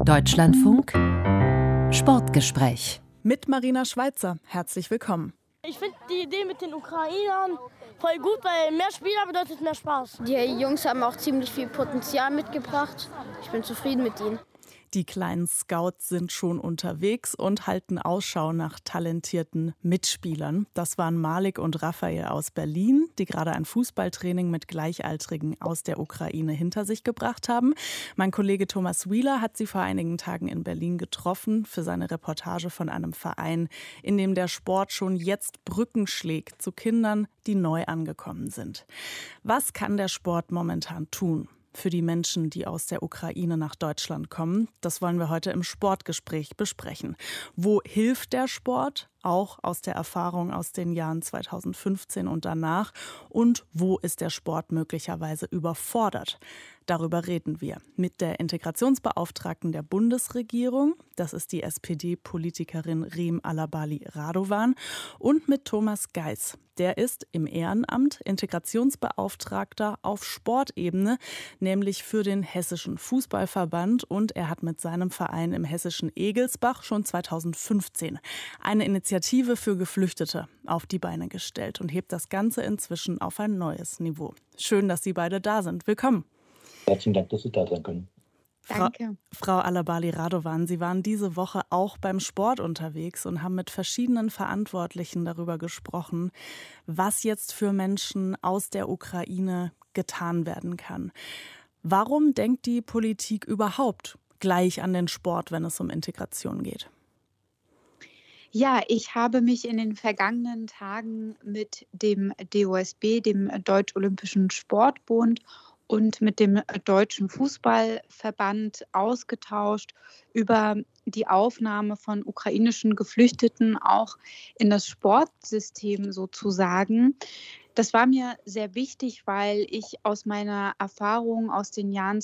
Deutschlandfunk Sportgespräch mit Marina Schweizer. Herzlich willkommen. Ich finde die Idee mit den Ukrainern voll gut, weil mehr Spieler bedeutet mehr Spaß. Die Jungs haben auch ziemlich viel Potenzial mitgebracht. Ich bin zufrieden mit ihnen. Die kleinen Scouts sind schon unterwegs und halten Ausschau nach talentierten Mitspielern. Das waren Malik und Raphael aus Berlin, die gerade ein Fußballtraining mit Gleichaltrigen aus der Ukraine hinter sich gebracht haben. Mein Kollege Thomas Wieler hat sie vor einigen Tagen in Berlin getroffen für seine Reportage von einem Verein, in dem der Sport schon jetzt Brücken schlägt zu Kindern, die neu angekommen sind. Was kann der Sport momentan tun für die Menschen, die aus der Ukraine nach Deutschland kommen? Das wollen wir heute im Sportgespräch besprechen. Wo hilft der Sport? Auch aus der Erfahrung aus den Jahren 2015 und danach. Und wo ist der Sport möglicherweise überfordert? Darüber reden wir mit der Integrationsbeauftragten der Bundesregierung. Das ist die SPD-Politikerin Riem Alabali Radovan. Und mit Thomas Geis. Der ist im Ehrenamt Integrationsbeauftragter auf Sportebene, nämlich für den Hessischen Fußballverband. Und er hat mit seinem Verein im hessischen Egelsbach schon 2015 eine Initiative für Geflüchtete auf die Beine gestellt und hebt das Ganze inzwischen auf ein neues Niveau. Schön, dass Sie beide da sind. Willkommen. Herzlichen Dank, dass Sie da sein können. Danke. Frau Alabali Radovan, Sie waren diese Woche auch beim Sport unterwegs und haben mit verschiedenen Verantwortlichen darüber gesprochen, was jetzt für Menschen aus der Ukraine getan werden kann. Warum denkt die Politik überhaupt gleich an den Sport, wenn es um Integration geht? Ja, ich habe mich in den vergangenen Tagen mit dem DOSB, dem Deutsch-Olympischen Sportbund, und mit dem Deutschen Fußballverband ausgetauscht über die Aufnahme von ukrainischen Geflüchteten auch in das Sportsystem sozusagen. Das war mir sehr wichtig, weil ich aus meiner Erfahrung aus den Jahren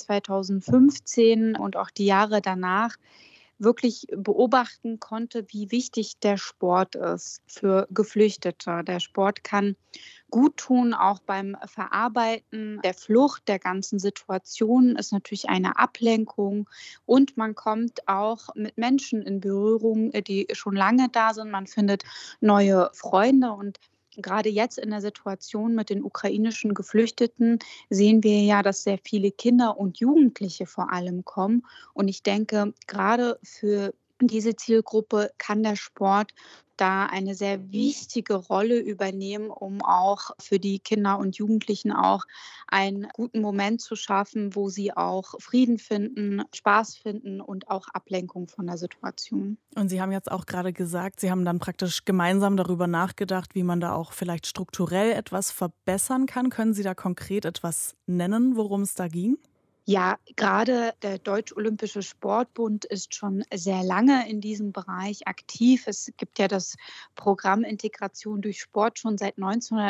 2015 und auch die Jahre danach wirklich beobachten konnte, wie wichtig der Sport ist für Geflüchtete. Der Sport kann gut tun, auch beim Verarbeiten der Flucht, der ganzen Situation, ist natürlich eine Ablenkung und man kommt auch mit Menschen in Berührung, die schon lange da sind. Man findet neue Freunde und gerade jetzt in der Situation mit den ukrainischen Geflüchteten sehen wir ja, dass sehr viele Kinder und Jugendliche vor allem kommen. Und ich denke, gerade für diese Zielgruppe kann der Sport da eine sehr wichtige Rolle übernehmen, um auch für die Kinder und Jugendlichen auch einen guten Moment zu schaffen, wo sie auch Frieden finden, Spaß finden und auch Ablenkung von der Situation. Und Sie haben jetzt auch gerade gesagt, Sie haben dann praktisch gemeinsam darüber nachgedacht, wie man da auch vielleicht strukturell etwas verbessern kann. Können Sie da konkret etwas nennen, worum es da ging? Ja, gerade der Deutsch-Olympische Sportbund ist schon sehr lange in diesem Bereich aktiv. Es gibt ja das Programm Integration durch Sport schon seit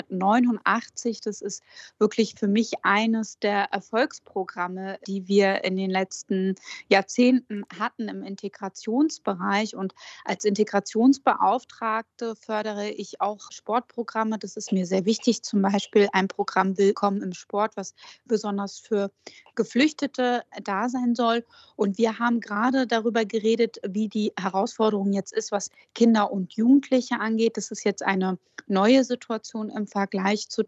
1989. Das ist wirklich für mich eines der Erfolgsprogramme, die wir in den letzten Jahrzehnten hatten im Integrationsbereich. Und als Integrationsbeauftragte fördere ich auch Sportprogramme. Das ist mir sehr wichtig. Zum Beispiel ein Programm Willkommen im Sport, was besonders für Geflüchtete da sein soll. Und wir haben gerade darüber geredet, wie die Herausforderung jetzt ist, was Kinder und Jugendliche angeht. Das ist jetzt eine neue Situation im Vergleich zu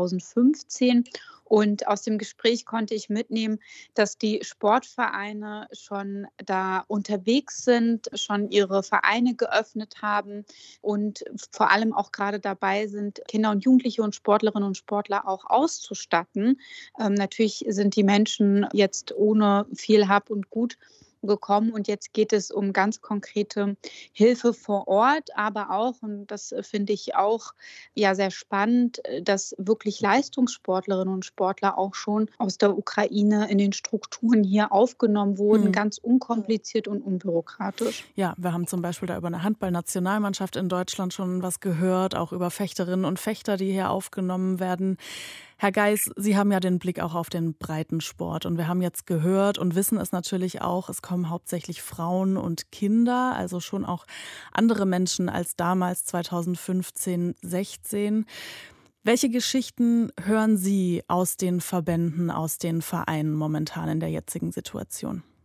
2015. Und aus dem Gespräch konnte ich mitnehmen, dass die Sportvereine schon da unterwegs sind, schon ihre Vereine geöffnet haben und vor allem auch gerade dabei sind, Kinder und Jugendliche und Sportlerinnen und Sportler auch auszustatten. Natürlich sind die Menschen jetzt ohne viel Hab und Gut gekommen und jetzt geht es um ganz konkrete Hilfe vor Ort, aber auch, und das finde ich auch ja sehr spannend, dass wirklich Leistungssportlerinnen und Sportler auch schon aus der Ukraine in den Strukturen hier aufgenommen wurden, ganz unkompliziert und unbürokratisch. Ja, wir haben zum Beispiel da über eine Handballnationalmannschaft in Deutschland schon was gehört, auch über Fechterinnen und Fechter, die hier aufgenommen werden. Herr Geis, Sie haben ja den Blick auch auf den Breitensport und wir haben jetzt gehört und wissen es natürlich auch, es kommen hauptsächlich Frauen und Kinder, also schon auch andere Menschen als damals 2015, 16. Welche Geschichten hören Sie aus den Verbänden, aus den Vereinen momentan in der jetzigen Situation?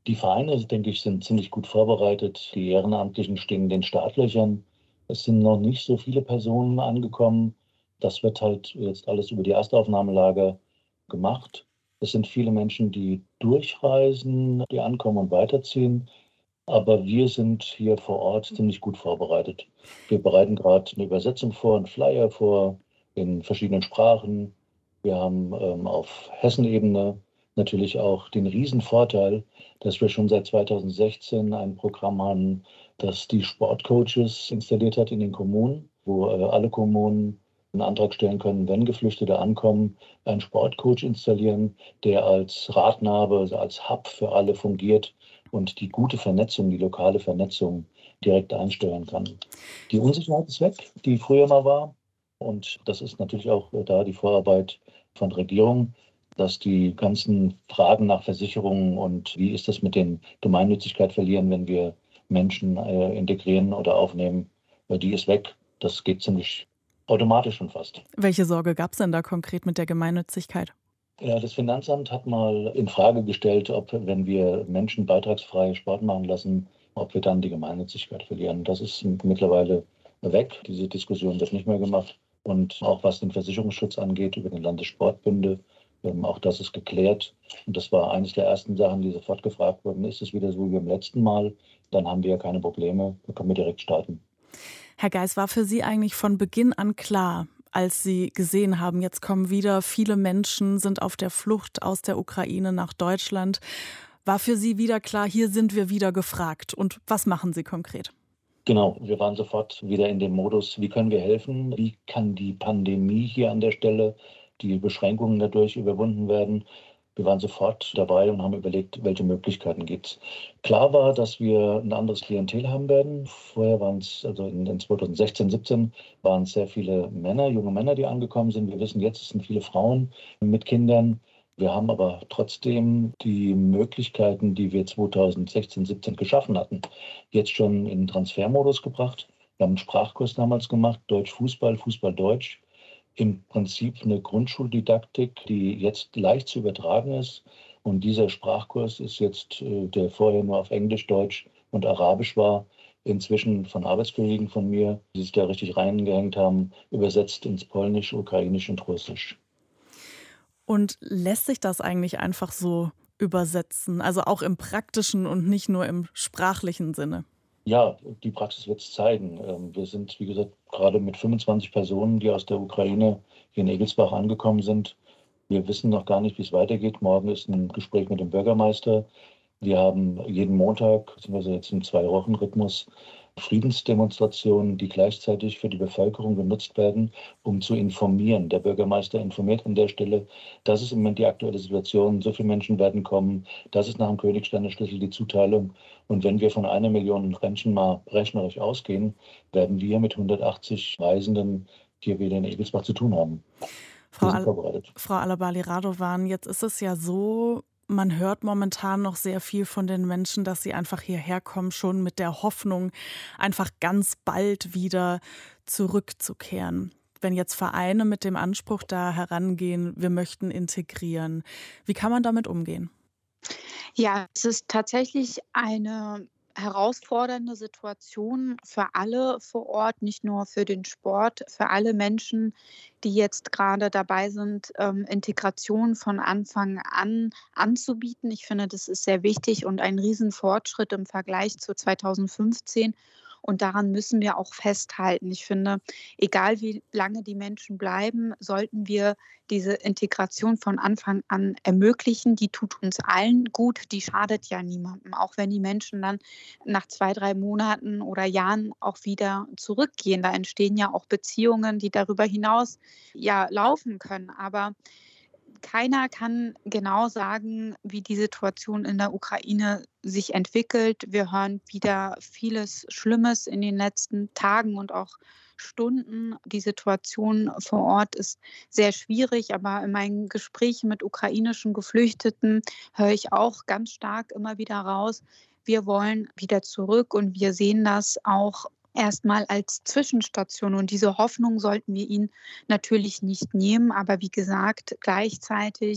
Die Vereine, denke ich, sind ziemlich gut vorbereitet. Die Ehrenamtlichen stehen in den Startlöchern. Es sind noch nicht so viele Personen angekommen. Das wird halt jetzt alles über die Erstaufnahmelager gemacht. Es sind viele Menschen, die durchreisen, die ankommen und weiterziehen. Aber wir sind hier vor Ort ziemlich gut vorbereitet. Wir bereiten gerade eine Übersetzung vor, einen Flyer vor in verschiedenen Sprachen. Wir haben auf Hessenebene natürlich auch den Riesenvorteil, dass wir schon seit 2016 ein Programm haben, das die Sportcoaches installiert hat in den Kommunen, wo alle Kommunen einen Antrag stellen können, wenn Geflüchtete ankommen, einen Sportcoach installieren, der als Radnabe, also als Hub für alle fungiert und die gute Vernetzung, die lokale Vernetzung direkt einsteuern kann. Die Unsicherheit ist weg, die früher mal war. Und das ist natürlich auch da die Vorarbeit von Regierung, dass die ganzen Fragen nach Versicherungen und wie ist das mit den Gemeinnützigkeit verlieren, wenn wir Menschen integrieren oder aufnehmen, die ist weg. Das geht ziemlich automatisch schon fast. Welche Sorge gab es denn da konkret mit der Gemeinnützigkeit? Ja, das Finanzamt hat mal in Frage gestellt, ob, wenn wir Menschen beitragsfrei Sport machen lassen, ob wir dann die Gemeinnützigkeit verlieren. Das ist mittlerweile weg. Diese Diskussion wird nicht mehr gemacht. Und auch was den Versicherungsschutz angeht über den Landessportbünde, auch das ist geklärt. Und das war eines der ersten Sachen, die sofort gefragt wurden. Ist es wieder so wie beim letzten Mal? Dann haben wir ja keine Probleme. Dann können wir direkt starten. Herr Geis, war für Sie eigentlich von Beginn an klar, als Sie gesehen haben, jetzt kommen wieder viele Menschen, sind auf der Flucht aus der Ukraine nach Deutschland, war für Sie wieder klar, hier sind wir wieder gefragt? Und was machen Sie konkret? Genau, wir waren sofort wieder in dem Modus, wie können wir helfen? Wie kann die Pandemie hier an der Stelle, die Beschränkungen dadurch überwunden werden? Wir waren sofort dabei und haben überlegt, welche Möglichkeiten gibt es. Klar war, dass wir ein anderes Klientel haben werden. Vorher waren es, also in 2016, 17, waren es sehr viele Männer, junge Männer, die angekommen sind. Wir wissen jetzt, es sind viele Frauen mit Kindern. Wir haben aber trotzdem die Möglichkeiten, die wir 2016, 17 geschaffen hatten, jetzt schon in den Transfermodus gebracht. Wir haben einen Sprachkurs damals gemacht, Deutsch-Fußball, Fußball-Deutsch. Im Prinzip eine Grundschuldidaktik, die jetzt leicht zu übertragen ist. Und dieser Sprachkurs ist jetzt, der vorher nur auf Englisch, Deutsch und Arabisch war, inzwischen von Arbeitskollegen von mir, die sich da richtig reingehängt haben, übersetzt ins Polnisch, Ukrainisch und Russisch. Und lässt sich das eigentlich einfach so übersetzen? Also auch im praktischen und nicht nur im sprachlichen Sinne? Ja, die Praxis wird es zeigen. Wir sind, wie gesagt, gerade mit 25 Personen, die aus der Ukraine hier in Egelsbach angekommen sind. Wir wissen noch gar nicht, wie es weitergeht. Morgen ist ein Gespräch mit dem Bürgermeister. Wir haben jeden Montag, beziehungsweise jetzt im 2-Wochen-Rhythmus, Friedensdemonstrationen, die gleichzeitig für die Bevölkerung genutzt werden, um zu informieren. Der Bürgermeister informiert an der Stelle, das ist im Moment die aktuelle Situation, so viele Menschen werden kommen, das ist nach dem Königsteiner Schlüssel die Zuteilung. Und wenn wir von 1 Million Menschen mal rechnerisch ausgehen, werden wir mit 180 Reisenden hier wieder in Egelsbach zu tun haben. Frau Alabali-Radovan, jetzt ist es ja so, man hört momentan noch sehr viel von den Menschen, dass sie einfach hierher kommen, schon mit der Hoffnung, einfach ganz bald wieder zurückzukehren. Wenn jetzt Vereine mit dem Anspruch da herangehen, wir möchten integrieren, wie kann man damit umgehen? Ja, es ist tatsächlich eine herausfordernde Situation für alle vor Ort, nicht nur für den Sport, für alle Menschen, die jetzt gerade dabei sind, Integration von Anfang an anzubieten. Ich finde, das ist sehr wichtig und ein Riesenfortschritt im Vergleich zu 2015. Und daran müssen wir auch festhalten. Ich finde, egal wie lange die Menschen bleiben, sollten wir diese Integration von Anfang an ermöglichen. Die tut uns allen gut, die schadet ja niemandem. Auch wenn die Menschen dann nach 2, 3 Monaten oder Jahren auch wieder zurückgehen. Da entstehen ja auch Beziehungen, die darüber hinaus ja laufen können. Aber keiner kann genau sagen, wie die Situation in der Ukraine sich entwickelt. Wir hören wieder vieles Schlimmes in den letzten Tagen und auch Stunden. Die Situation vor Ort ist sehr schwierig, aber in meinen Gesprächen mit ukrainischen Geflüchteten höre ich auch ganz stark immer wieder raus, wir wollen wieder zurück und wir sehen das auch erstmal als Zwischenstation. Und diese Hoffnung sollten wir ihnen natürlich nicht nehmen. Aber wie gesagt, gleichzeitig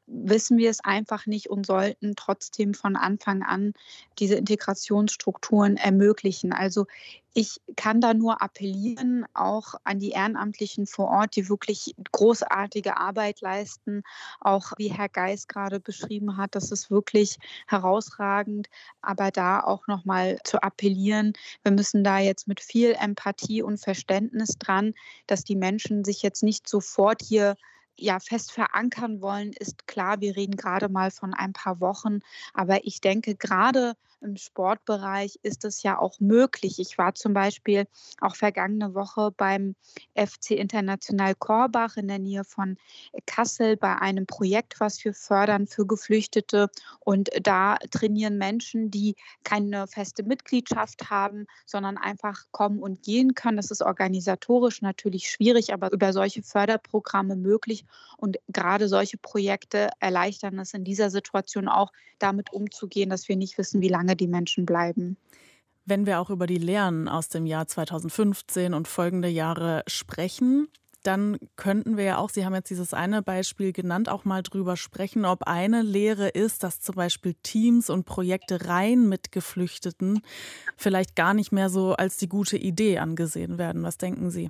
wissen wir es einfach nicht und sollten trotzdem von Anfang an diese Integrationsstrukturen ermöglichen. Also ich kann da nur appellieren, auch an die Ehrenamtlichen vor Ort, die wirklich großartige Arbeit leisten. Auch wie Herr Geis gerade beschrieben hat, das ist wirklich herausragend. Aber da auch nochmal zu appellieren, wir müssen da jetzt mit viel Empathie und Verständnis dran, dass die Menschen sich jetzt nicht sofort hier fest verankern wollen, ist klar. Wir reden gerade mal von ein paar Wochen. Aber ich denke, gerade im Sportbereich ist es ja auch möglich. Ich war zum Beispiel auch vergangene Woche beim FC International Korbach in der Nähe von Kassel bei einem Projekt, was wir fördern für Geflüchtete. Und da trainieren Menschen, die keine feste Mitgliedschaft haben, sondern einfach kommen und gehen können. Das ist organisatorisch natürlich schwierig, aber über solche Förderprogramme möglich. Und gerade solche Projekte erleichtern es in dieser Situation auch, damit umzugehen, dass wir nicht wissen, wie lange die Menschen bleiben. Wenn wir auch über die Lehren aus dem Jahr 2015 und folgende Jahre sprechen, dann könnten wir ja auch, Sie haben jetzt dieses eine Beispiel genannt, auch mal drüber sprechen, ob eine Lehre ist, dass zum Beispiel Teams und Projekte rein mit Geflüchteten vielleicht gar nicht mehr so als die gute Idee angesehen werden. Was denken Sie?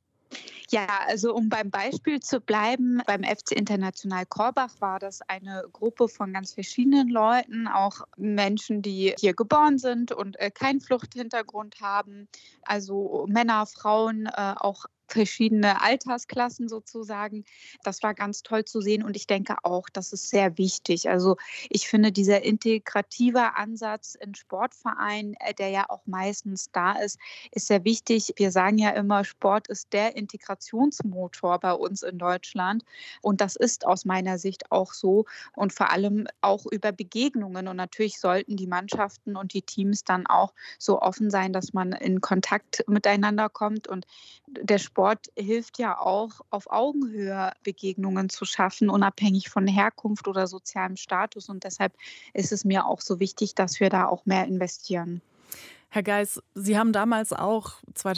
Ja, also um beim Beispiel zu bleiben, beim FC International Korbach war das eine Gruppe von ganz verschiedenen Leuten, auch Menschen, die hier geboren sind und keinen Fluchthintergrund haben, also Männer, Frauen, auch verschiedene Altersklassen sozusagen. Das war ganz toll zu sehen und ich denke auch, das ist sehr wichtig. Also ich finde, dieser integrative Ansatz in Sportvereinen, der ja auch meistens da ist sehr wichtig. Wir sagen ja immer, Sport ist der Integrationsmotor bei uns in Deutschland und das ist aus meiner Sicht auch so und vor allem auch über Begegnungen und natürlich sollten die Mannschaften und die Teams dann auch so offen sein, dass man in Kontakt miteinander kommt und der Sport hilft ja auch, auf Augenhöhe Begegnungen zu schaffen, unabhängig von Herkunft oder sozialem Status. Und deshalb ist es mir auch so wichtig, dass wir da auch mehr investieren. Herr Geis, Sie haben damals auch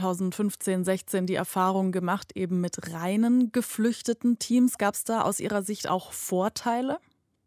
2015, 16 die Erfahrung gemacht, eben mit reinen geflüchteten Teams. Gab es da aus Ihrer Sicht auch Vorteile?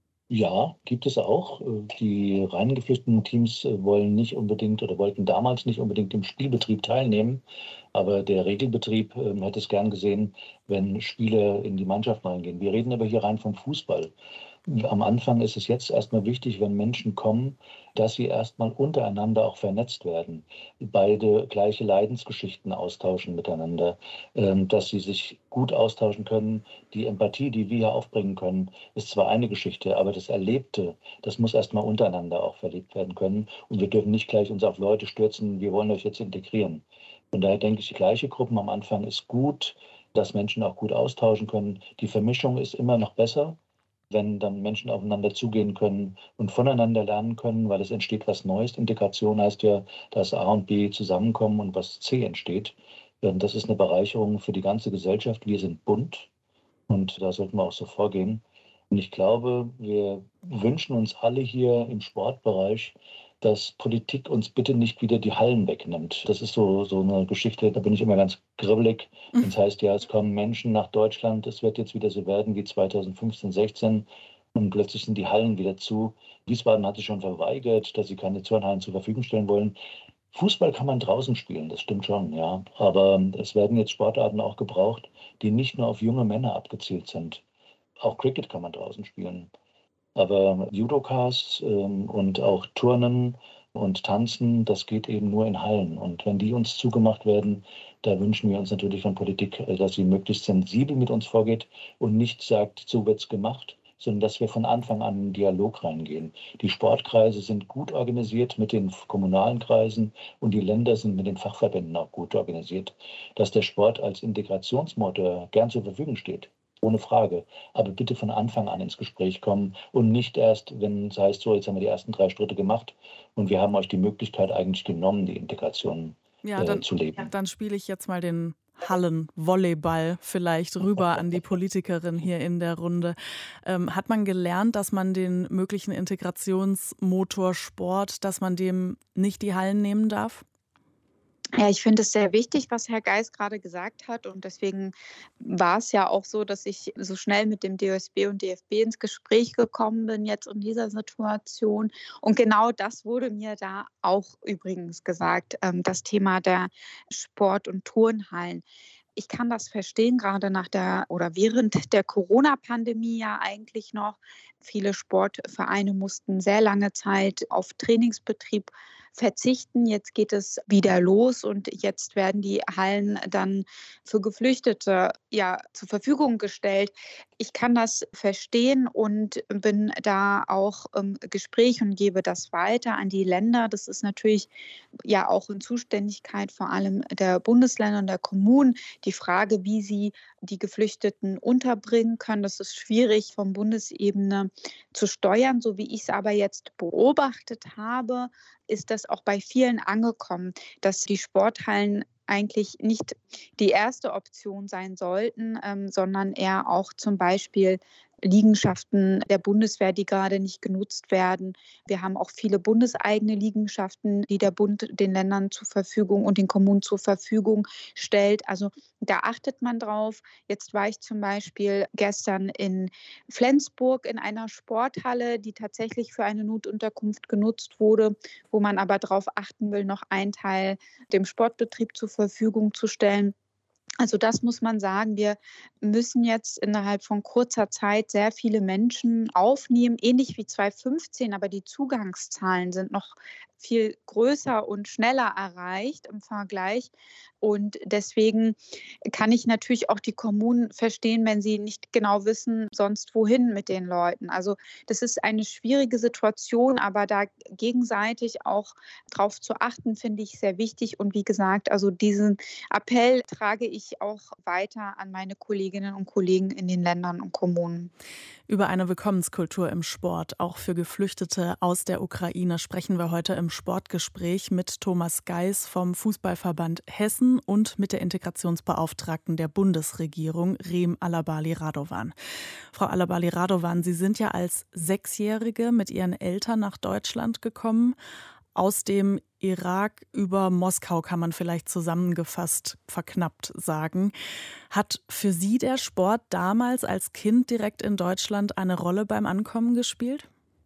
Ja, gibt es auch. Die rein geflüchteten Teams wollen nicht unbedingt oder wollten damals nicht unbedingt im Spielbetrieb teilnehmen. Aber der Regelbetrieb hätte es gern gesehen, wenn Spieler in die Mannschaft reingehen. Wir reden aber hier rein vom Fußball. Am Anfang ist es jetzt erstmal wichtig, wenn Menschen kommen, dass sie erstmal untereinander auch vernetzt werden. Beide gleiche Leidensgeschichten austauschen miteinander, dass sie sich gut austauschen können. Die Empathie, die wir hier aufbringen können, ist zwar eine Geschichte, aber das Erlebte, das muss erstmal untereinander auch verlebt werden können. Und wir dürfen nicht gleich uns auf Leute stürzen, wir wollen euch jetzt integrieren. Von daher denke ich, die gleiche Gruppen am Anfang ist gut, dass Menschen auch gut austauschen können. Die Vermischung ist immer noch besser, wenn dann Menschen aufeinander zugehen können und voneinander lernen können, weil es entsteht was Neues. Integration heißt ja, dass A und B zusammenkommen und was C entsteht. Das ist eine Bereicherung für die ganze Gesellschaft. Wir sind bunt und da sollten wir auch so vorgehen. Und ich glaube, wir wünschen uns alle hier im Sportbereich, dass Politik uns bitte nicht wieder die Hallen wegnimmt. Das ist so eine Geschichte, da bin ich immer ganz kribbelig. Das heißt ja, es kommen Menschen nach Deutschland, es wird jetzt wieder so werden wie 2015, 16 und plötzlich sind die Hallen wieder zu. Wiesbaden hat sich schon verweigert, dass sie keine Turnhallen zur Verfügung stellen wollen. Fußball kann man draußen spielen, das stimmt schon, ja. Aber es werden jetzt Sportarten auch gebraucht, die nicht nur auf junge Männer abgezielt sind. Auch Cricket kann man draußen spielen. Aber Judokas und auch Turnen und Tanzen, das geht eben nur in Hallen. Und wenn die uns zugemacht werden, da wünschen wir uns natürlich von Politik, dass sie möglichst sensibel mit uns vorgeht und nicht sagt, so wird's gemacht, sondern dass wir von Anfang an in den Dialog reingehen. Die Sportkreise sind gut organisiert mit den kommunalen Kreisen und die Länder sind mit den Fachverbänden auch gut organisiert. Dass der Sport als Integrationsmotor gern zur Verfügung steht. Ohne Frage. Aber bitte von Anfang an ins Gespräch kommen und nicht erst, wenn es heißt, so, jetzt haben wir die ersten 3 Schritte gemacht und wir haben euch die Möglichkeit eigentlich genommen, die Integration zu leben. Dann spiele ich jetzt mal den Hallenvolleyball vielleicht rüber an die Politikerin hier in der Runde. Hat man gelernt, dass man den möglichen Integrationsmotor Sport, dass man dem nicht die Hallen nehmen darf? Ja, ich finde es sehr wichtig, was Herr Geis gerade gesagt hat. Und deswegen war es ja auch so, dass ich so schnell mit dem DOSB und DFB ins Gespräch gekommen bin, jetzt in dieser Situation. Und genau das wurde mir da auch übrigens gesagt, das Thema der Sport- und Turnhallen. Ich kann das verstehen, gerade nach der oder während der Corona-Pandemie ja eigentlich noch. Viele Sportvereine mussten sehr lange Zeit auf Trainingsbetrieb verzichten. Jetzt geht es wieder los und jetzt werden die Hallen dann für Geflüchtete zur Verfügung gestellt. Ich kann das verstehen und bin da auch im Gespräch und gebe das weiter an die Länder. Das ist natürlich ja auch in Zuständigkeit vor allem der Bundesländer und der Kommunen. Die Frage, wie sie die Geflüchteten unterbringen können, das ist schwierig von Bundesebene zu steuern. So wie ich es aber jetzt beobachtet habe, ist das auch bei vielen angekommen, dass die Sporthallen eigentlich nicht die erste Option sein sollten, sondern eher auch zum Beispiel Liegenschaften der Bundeswehr, die gerade nicht genutzt werden. Wir haben auch viele bundeseigene Liegenschaften, die der Bund den Ländern zur Verfügung und den Kommunen zur Verfügung stellt. Also da achtet man drauf. Jetzt war ich zum Beispiel gestern in Flensburg in einer Sporthalle, die tatsächlich für eine Notunterkunft genutzt wurde, wo man aber darauf achten will, noch einen Teil dem Sportbetrieb zur Verfügung zu stellen. Also das muss man sagen, wir müssen jetzt innerhalb von kurzer Zeit sehr viele Menschen aufnehmen, ähnlich wie 2015, aber die Zugangszahlen sind noch viel größer und schneller erreicht im Vergleich. Und deswegen kann ich natürlich auch die Kommunen verstehen, wenn sie nicht genau wissen, sonst wohin mit den Leuten. Also das ist eine schwierige Situation, aber da gegenseitig auch drauf zu achten, finde ich sehr wichtig. Und wie gesagt, also diesen Appell trage ich auch weiter an meine Kolleginnen und Kollegen in den Ländern und Kommunen. Über eine Willkommenskultur im Sport, auch für Geflüchtete aus der Ukraine, sprechen wir heute im Sportgespräch mit Thomas Geis vom Fußballverband Hessen und mit der Integrationsbeauftragten der Bundesregierung, Reem Alabali-Radovan. Frau Alabali-Radovan, Sie sind ja als Sechsjährige mit Ihren Eltern nach Deutschland gekommen. Aus dem Irak über Moskau kann man vielleicht zusammengefasst verknappt sagen. Hat für Sie der Sport damals als Kind direkt in Deutschland eine Rolle beim Ankommen gespielt?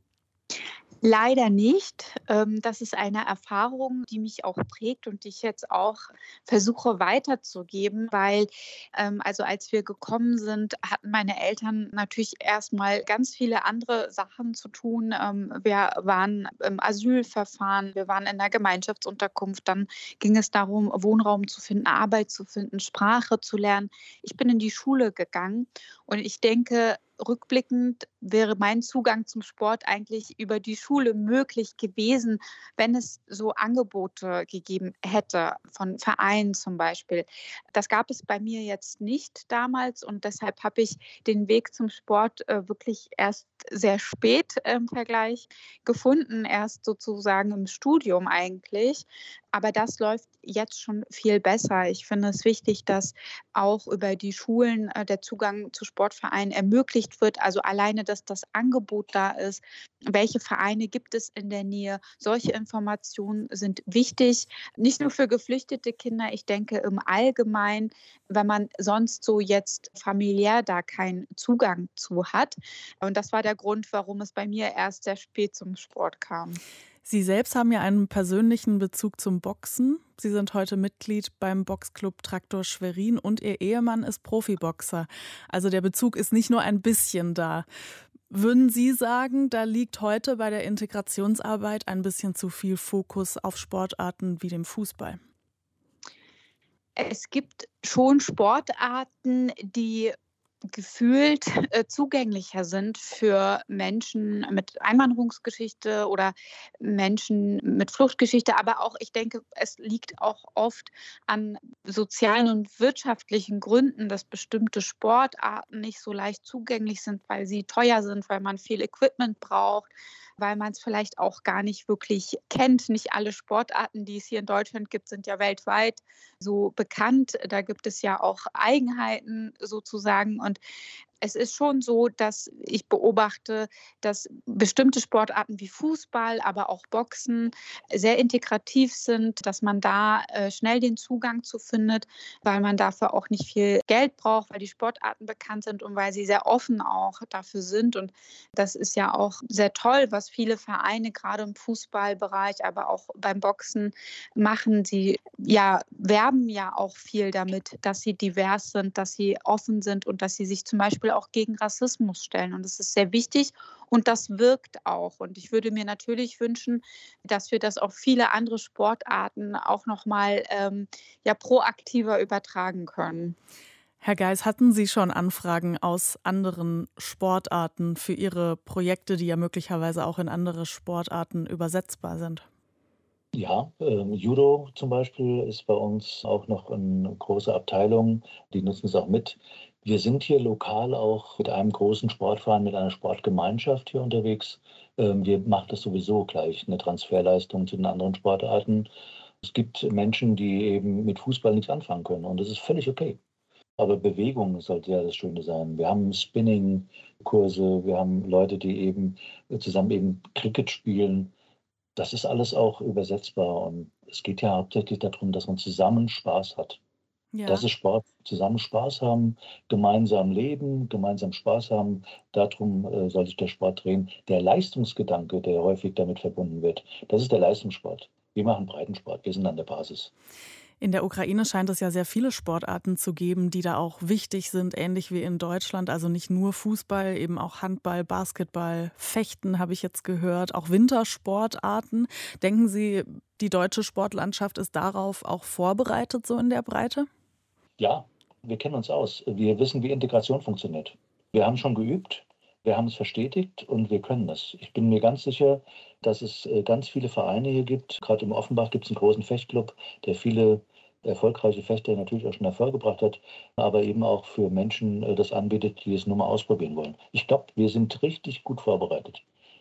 Leider nicht. Das ist eine Erfahrung, die mich auch prägt und die ich jetzt auch versuche weiterzugeben, weil also als wir gekommen sind, hatten meine Eltern natürlich erstmal ganz viele andere Sachen zu tun. Wir waren im Asylverfahren, wir waren in der Gemeinschaftsunterkunft, dann ging es darum, Wohnraum zu finden, Arbeit zu finden, Sprache zu lernen. Ich bin in die Schule gegangen und ich denke, rückblickend wäre mein Zugang zum Sport eigentlich über die Schule möglich gewesen, wenn es so Angebote gegeben hätte, von Vereinen zum Beispiel. Das gab es bei mir jetzt nicht damals und deshalb habe ich den Weg zum Sport wirklich erst sehr spät im Vergleich gefunden, erst sozusagen im Studium eigentlich. Aber das läuft jetzt schon viel besser. Ich finde es wichtig, dass auch über die Schulen der Zugang zu Sportvereinen ermöglicht wird. Also alleine, dass das Angebot da ist. Welche Vereine gibt es in der Nähe? Solche Informationen sind wichtig, nicht nur für geflüchtete Kinder. Ich denke im Allgemeinen, wenn man sonst so jetzt familiär da keinen Zugang zu hat. Und das war der Grund, warum es bei mir erst sehr spät zum Sport kam. Sie selbst haben ja einen persönlichen Bezug zum Boxen. Sie sind heute Mitglied beim Boxclub Traktor Schwerin und Ihr Ehemann ist Profiboxer. Also der Bezug ist nicht nur ein bisschen da. Würden Sie sagen, da liegt heute bei der Integrationsarbeit ein bisschen zu viel Fokus auf Sportarten wie dem Fußball? Es gibt schon Sportarten, die gefühlt zugänglicher sind für Menschen mit Einwanderungsgeschichte oder Menschen mit Fluchtgeschichte. Aber auch, ich denke, es liegt auch oft an sozialen und wirtschaftlichen Gründen, dass bestimmte Sportarten nicht so leicht zugänglich sind, weil sie teuer sind, weil man viel Equipment braucht, weil man es vielleicht auch gar nicht wirklich kennt. Nicht alle Sportarten, die es hier in Deutschland gibt, sind ja weltweit so bekannt. Da gibt es ja auch Eigenheiten sozusagen. Und es ist schon so, dass ich beobachte, dass bestimmte Sportarten wie Fußball, aber auch Boxen sehr integrativ sind, dass man da schnell den Zugang zu findet, weil man dafür auch nicht viel Geld braucht, weil die Sportarten bekannt sind und weil sie sehr offen auch dafür sind. Und das ist ja auch sehr toll, was viele Vereine gerade im Fußballbereich, aber auch beim Boxen machen. Sie werben ja auch viel damit, dass sie divers sind, dass sie offen sind und dass sie sich zum Beispiel auch gegen Rassismus stellen. Und das ist sehr wichtig und das wirkt auch. Und ich würde mir natürlich wünschen, dass wir das auf viele andere Sportarten auch nochmal proaktiver übertragen können. Herr Geis, hatten Sie schon Anfragen aus anderen Sportarten für Ihre Projekte, die ja möglicherweise auch in andere Sportarten übersetzbar sind? Ja, Judo zum Beispiel ist bei uns auch noch eine große Abteilung, die nutzen es auch mit. Wir sind hier lokal auch mit einem großen Sportverein, mit einer Sportgemeinschaft hier unterwegs. Wir machen das sowieso gleich, eine Transferleistung zu den anderen Sportarten. Es gibt Menschen, die eben mit Fußball nichts anfangen können und das ist völlig okay. Aber Bewegung sollte ja das Schöne sein. Wir haben Spinning-Kurse, wir haben Leute, die eben zusammen eben Cricket spielen. Das ist alles auch übersetzbar und es geht ja hauptsächlich darum, dass man zusammen Spaß hat. Ja. Das ist Sport, zusammen Spaß haben, gemeinsam leben, gemeinsam Spaß haben. Darum soll sich der Sport drehen. Der Leistungsgedanke, der häufig damit verbunden wird, das ist der Leistungssport. Wir machen Breitensport, wir sind an der Basis. In der Ukraine scheint es ja sehr viele Sportarten zu geben, die da auch wichtig sind, ähnlich wie in Deutschland. Also nicht nur Fußball, eben auch Handball, Basketball, Fechten habe ich jetzt gehört, auch Wintersportarten. Denken Sie, die deutsche Sportlandschaft ist darauf auch vorbereitet, so in der Breite? Ja, wir kennen uns aus. Wir wissen, wie Integration funktioniert. Wir haben schon geübt, wir haben es verstetigt und wir können das. Ich bin mir ganz sicher, dass es ganz viele Vereine hier gibt. Gerade im Offenbach gibt es einen großen Fechtclub, der viele erfolgreiche Fechter natürlich auch schon hervorgebracht hat, aber eben auch für Menschen das anbietet, die es nur mal ausprobieren wollen. Ich glaube, wir sind richtig gut vorbereitet.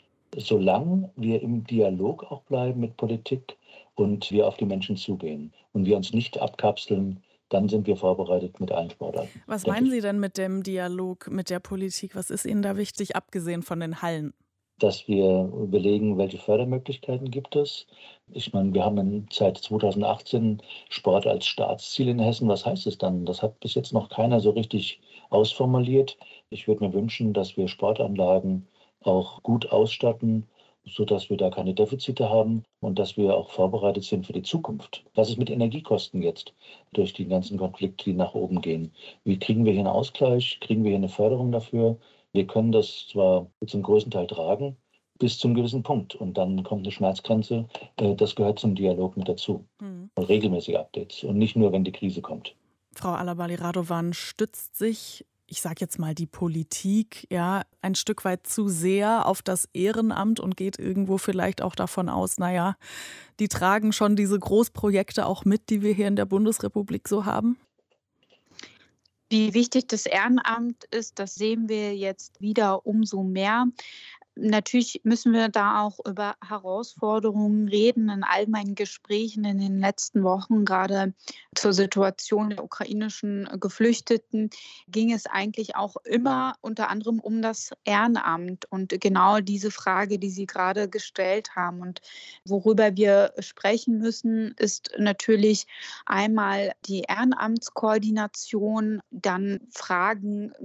Solange wir im Dialog auch bleiben mit Politik und wir auf die Menschen zugehen und wir uns nicht abkapseln, dann sind wir vorbereitet mit allen Sportarten. Was meinen Sie denn mit dem Dialog mit der Politik? Was ist Ihnen da wichtig, abgesehen von den Hallen? Dass wir überlegen, welche Fördermöglichkeiten gibt es. Ich meine, wir haben seit 2018 Sport als Staatsziel in Hessen. Was heißt es dann? Das hat bis jetzt noch keiner so richtig ausformuliert. Ich würde mir wünschen, dass wir Sportanlagen auch gut ausstatten, sodass wir da keine Defizite haben und dass wir auch vorbereitet sind für die Zukunft. Was ist mit Energiekosten jetzt durch die ganzen Konflikte, die nach oben gehen? Wie kriegen wir hier einen Ausgleich? Kriegen wir hier eine Förderung dafür? Wir können das zwar zum größten Teil tragen, bis zum gewissen Punkt. Und dann kommt eine Schmerzgrenze. Das gehört zum Dialog mit dazu. Und regelmäßige Updates und nicht nur, wenn die Krise kommt. Frau Alabali-Radovan, stützt sich, ich sage jetzt mal, die Politik ein Stück weit zu sehr auf das Ehrenamt und geht irgendwo vielleicht auch davon aus, die tragen schon diese Großprojekte auch mit, die wir hier in der Bundesrepublik so haben? Wie wichtig das Ehrenamt ist, das sehen wir jetzt wieder umso mehr. Natürlich müssen wir da auch über Herausforderungen reden. In all meinen Gesprächen in den letzten Wochen, gerade zur Situation der ukrainischen Geflüchteten, ging es eigentlich auch immer unter anderem um das Ehrenamt und genau diese Frage, die Sie gerade gestellt haben. Und worüber wir sprechen müssen, ist natürlich einmal die Ehrenamtskoordination, dann Fragen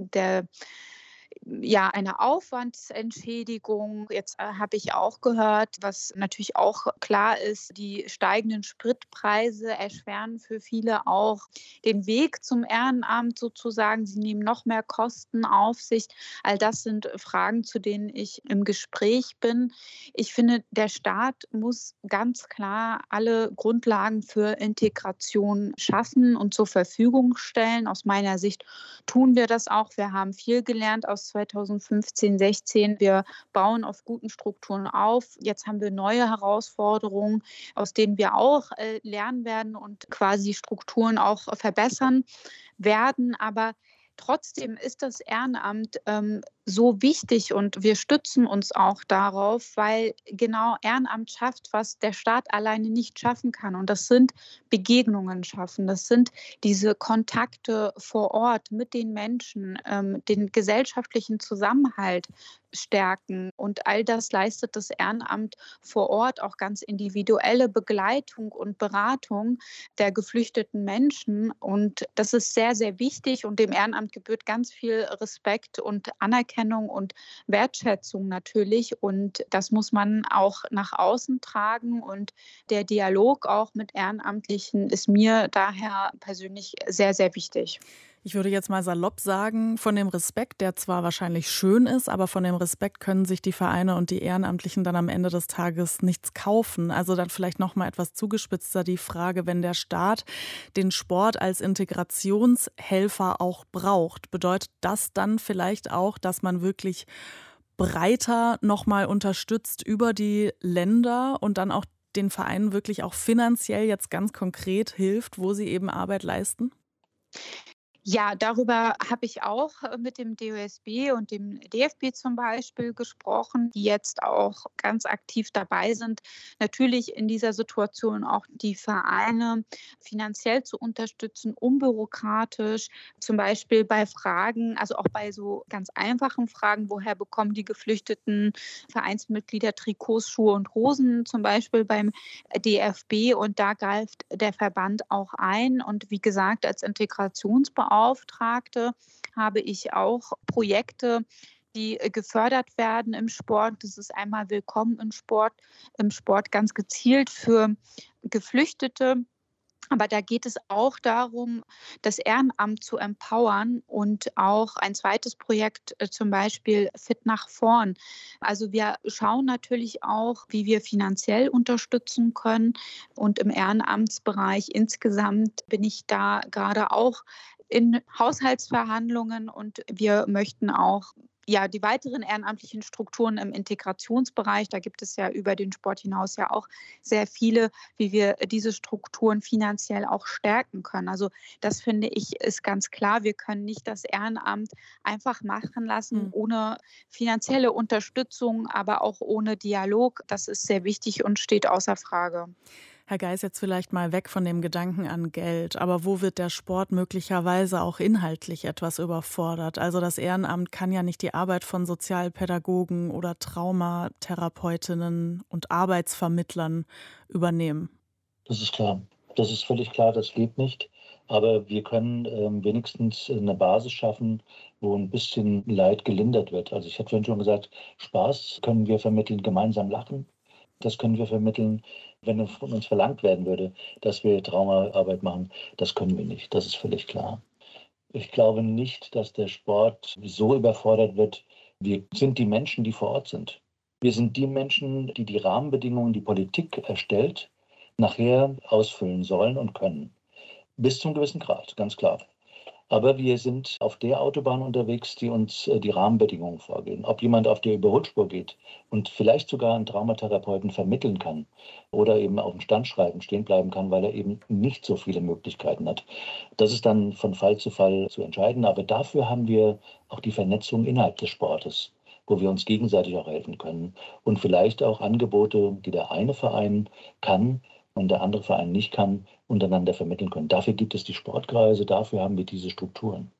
eine Aufwandsentschädigung. Jetzt habe ich auch gehört, was natürlich auch klar ist, die steigenden Spritpreise erschweren für viele auch den Weg zum Ehrenamt sozusagen. Sie nehmen noch mehr Kosten auf sich. All das sind Fragen, zu denen ich im Gespräch bin. Ich finde, der Staat muss ganz klar alle Grundlagen für Integration schaffen und zur Verfügung stellen. Aus meiner Sicht tun wir das auch. Wir haben viel gelernt aus 2015, 16. Wir bauen auf guten Strukturen auf. Jetzt haben wir neue Herausforderungen, aus denen wir auch lernen werden und quasi Strukturen auch verbessern werden. Aber trotzdem ist das Ehrenamt so wichtig und wir stützen uns auch darauf, weil genau Ehrenamt schafft, was der Staat alleine nicht schaffen kann. Und das sind Begegnungen schaffen. Das sind diese Kontakte vor Ort mit den Menschen, den gesellschaftlichen Zusammenhalt stärken. Und all das leistet das Ehrenamt vor Ort, auch ganz individuelle Begleitung und Beratung der geflüchteten Menschen. Und das ist sehr, sehr wichtig. Und dem Ehrenamt gebührt ganz viel Respekt und Anerkennung und Wertschätzung natürlich. Und das muss man auch nach außen tragen. Und der Dialog auch mit Ehrenamtlichen ist mir daher persönlich sehr, sehr wichtig. Ich würde jetzt mal salopp sagen, von dem Respekt, der zwar wahrscheinlich schön ist, aber von dem Respekt können sich die Vereine und die Ehrenamtlichen dann am Ende des Tages nichts kaufen. Also dann vielleicht noch mal etwas zugespitzter die Frage, wenn der Staat den Sport als Integrationshelfer auch braucht, bedeutet das dann vielleicht auch, dass man wirklich breiter noch mal unterstützt über die Länder und dann auch den Vereinen wirklich auch finanziell jetzt ganz konkret hilft, wo sie eben Arbeit leisten? Ja, darüber habe ich auch mit dem DOSB und dem DFB zum Beispiel gesprochen, die jetzt auch ganz aktiv dabei sind, natürlich in dieser Situation auch die Vereine finanziell zu unterstützen, unbürokratisch, zum Beispiel bei Fragen, also auch bei so ganz einfachen Fragen, woher bekommen die geflüchteten Vereinsmitglieder Trikots, Schuhe und Hosen, zum Beispiel beim DFB, und da greift der Verband auch ein. Und wie gesagt, als Integrationsbeauftragte habe ich auch Projekte, die gefördert werden im Sport. Das ist einmal Willkommen im Sport ganz gezielt für Geflüchtete. Aber da geht es auch darum, das Ehrenamt zu empowern und auch ein zweites Projekt, zum Beispiel Fit nach vorn. Also wir schauen natürlich auch, wie wir finanziell unterstützen können. Und im Ehrenamtsbereich insgesamt bin ich da gerade auch in Haushaltsverhandlungen und wir möchten auch die weiteren ehrenamtlichen Strukturen im Integrationsbereich, da gibt es ja über den Sport hinaus ja auch sehr viele, wie wir diese Strukturen finanziell auch stärken können. Also das finde ich ist ganz klar. Wir können nicht das Ehrenamt einfach machen lassen ohne finanzielle Unterstützung, aber auch ohne Dialog. Das ist sehr wichtig und steht außer Frage. Herr Geis, jetzt vielleicht mal weg von dem Gedanken an Geld. Aber wo wird der Sport möglicherweise auch inhaltlich etwas überfordert? Also das Ehrenamt kann ja nicht die Arbeit von Sozialpädagogen oder Traumatherapeutinnen und Arbeitsvermittlern übernehmen. Das ist klar. Das ist völlig klar, das geht nicht. Aber wir können wenigstens eine Basis schaffen, wo ein bisschen Leid gelindert wird. Also ich hatte vorhin schon gesagt, Spaß können wir vermitteln, gemeinsam lachen. Das können wir vermitteln. Wenn von uns verlangt werden würde, dass wir Traumaarbeit machen, das können wir nicht. Das ist völlig klar. Ich glaube nicht, dass der Sport so überfordert wird. Wir sind die Menschen, die vor Ort sind. Wir sind die Menschen, die die Rahmenbedingungen, die Politik erstellt, nachher ausfüllen sollen und können. Bis zum gewissen Grad, ganz klar. Aber wir sind auf der Autobahn unterwegs, die uns die Rahmenbedingungen vorgeben. Ob jemand auf der Überholspur geht und vielleicht sogar einen Traumatherapeuten vermitteln kann oder eben auf dem Standschreiben stehen bleiben kann, weil er eben nicht so viele Möglichkeiten hat. Das ist dann von Fall zu Fall zu entscheiden. Aber dafür haben wir auch die Vernetzung innerhalb des Sportes, wo wir uns gegenseitig auch helfen können. Und vielleicht auch Angebote, die der eine Verein kann und der andere Verein nicht kann, untereinander vermitteln können. Dafür gibt es die Sportkreise, dafür haben wir diese Strukturen.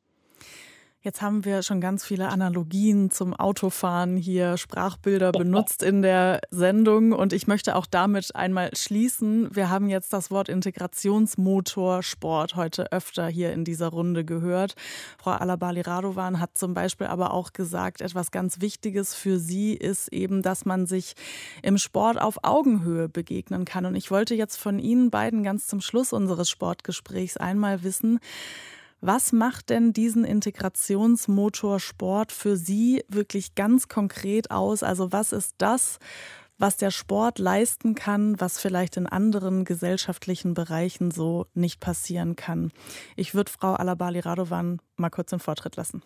Jetzt haben wir schon ganz viele Analogien zum Autofahren hier, Sprachbilder benutzt in der Sendung. Und ich möchte auch damit einmal schließen. Wir haben jetzt das Wort Integrationsmotor Sport heute öfter hier in dieser Runde gehört. Frau Alabali Radovan hat zum Beispiel aber auch gesagt, etwas ganz Wichtiges für sie ist eben, dass man sich im Sport auf Augenhöhe begegnen kann. Und ich wollte jetzt von Ihnen beiden ganz zum Schluss unseres Sportgesprächs einmal wissen, was macht denn diesen Integrationsmotor Sport für Sie wirklich ganz konkret aus? Also was ist das, was der Sport leisten kann, was vielleicht in anderen gesellschaftlichen Bereichen so nicht passieren kann? Ich würde Frau Alabali Radovan mal kurz den Vortritt lassen.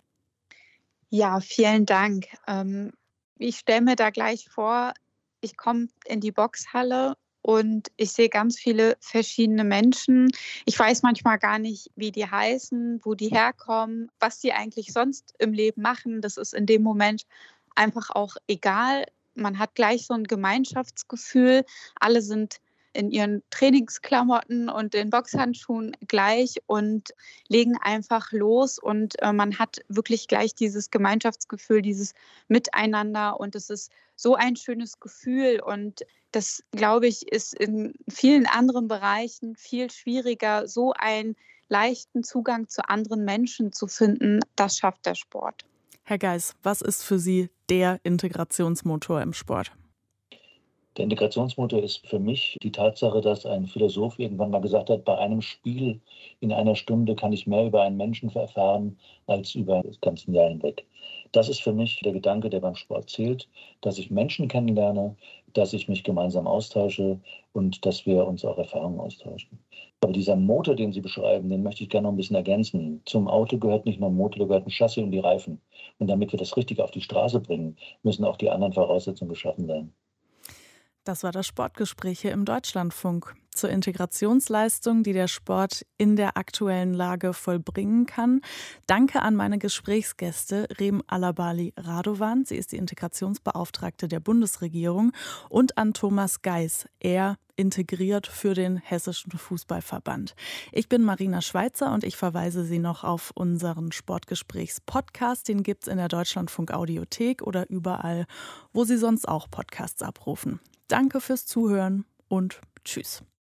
Ja, vielen Dank. Ich stelle mir da gleich vor, ich komme in die Boxhalle und ich sehe ganz viele verschiedene Menschen. Ich weiß manchmal gar nicht, wie die heißen, wo die herkommen, was die eigentlich sonst im Leben machen. Das ist in dem Moment einfach auch egal. Man hat gleich so ein Gemeinschaftsgefühl. Alle sind in ihren Trainingsklamotten und den Boxhandschuhen gleich und legen einfach los. Und man hat wirklich gleich dieses Gemeinschaftsgefühl, dieses Miteinander. Und es ist so ein schönes Gefühl. Und das, glaube ich, ist in vielen anderen Bereichen viel schwieriger, so einen leichten Zugang zu anderen Menschen zu finden. Das schafft der Sport. Herr Geis, was ist für Sie der Integrationsmotor im Sport? Der Integrationsmotor ist für mich die Tatsache, dass ein Philosoph irgendwann mal gesagt hat, bei einem Spiel in einer Stunde kann ich mehr über einen Menschen erfahren als über das ganze Jahr hinweg. Das ist für mich der Gedanke, der beim Sport zählt, dass ich Menschen kennenlerne, dass ich mich gemeinsam austausche und dass wir uns auch Erfahrungen austauschen. Aber dieser Motor, den Sie beschreiben, den möchte ich gerne noch ein bisschen ergänzen. Zum Auto gehört nicht nur ein Motor, da gehört ein Chassis und die Reifen. Und damit wir das richtig auf die Straße bringen, müssen auch die anderen Voraussetzungen geschaffen sein. Das war das Sportgespräch hier im Deutschlandfunk zur Integrationsleistung, die der Sport in der aktuellen Lage vollbringen kann. Danke an meine Gesprächsgäste Rem Alabali Radovan, sie ist die Integrationsbeauftragte der Bundesregierung, und an Thomas Geis, er integriert für den Hessischen Fußballverband. Ich bin Marina Schweizer und ich verweise Sie noch auf unseren Sportgesprächs-Podcast. Den gibt's in der Deutschlandfunk-Audiothek oder überall, wo Sie sonst auch Podcasts abrufen. Danke fürs Zuhören und tschüss.